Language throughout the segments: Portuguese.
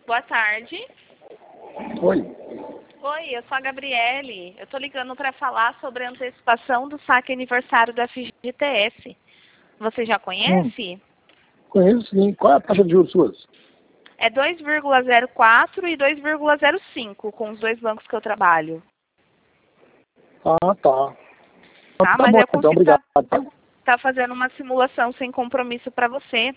Boa tarde. Oi. Oi, eu sou a Gabriele. Eu tô ligando para falar sobre a antecipação do saque aniversário do FGTS. Você já conhece? Conheço sim. Qual é a taxa de juros suas? É 2,04 e 2,05 com os dois bancos que eu trabalho. Ah, tá. Tá, Tá mas bom, eu então, consigo obrigado. tá fazendo uma simulação sem compromisso para você.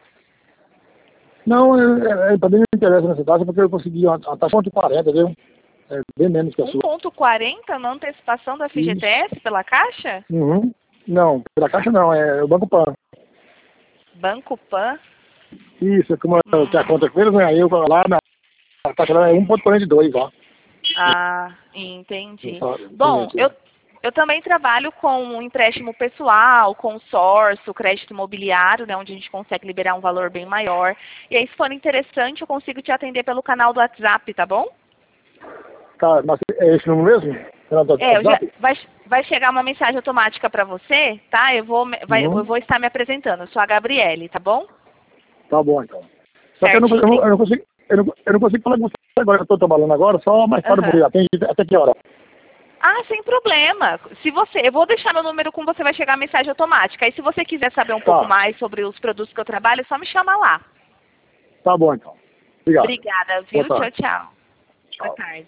Não, também me interessa nessa taxa porque eu consegui uma taxa 1,40, viu? É bem menos que a sua. 1,40 na antecipação do FGTS pela Caixa? Uhum. Não, pela Caixa não, é o Banco Pan. Banco Pan? Isso, como eu tenho a conta com eles, né? Aí eu vou lá, a taxa lá é 1,42, ó. Ah, entendi. Bom, Isso. eu também trabalho com um empréstimo pessoal, consórcio, crédito imobiliário, né, onde a gente consegue liberar um valor bem maior. E aí, se for interessante, eu consigo te atender pelo canal do WhatsApp, tá bom? Tá, mas é esse número mesmo? Canal do WhatsApp? Vai chegar uma mensagem automática para você, tá? Eu Uhum. vou estar me apresentando. Eu sou a Gabriele, tá bom? Tá bom, então. Só que eu Certinho. não consigo falar com você agora, eu estou trabalhando agora, só mais tarde Aham. atende até que hora? Ah, sem problema. Eu vou deixar meu número com você, vai chegar a mensagem automática. Aí se você quiser saber um pouco Tá, mais sobre os produtos que eu trabalho, é só me chamar lá. tá bom então. Obrigado. Obrigada, Boa viu? Tchau, tarde. tchau. Boa Tchau. tarde.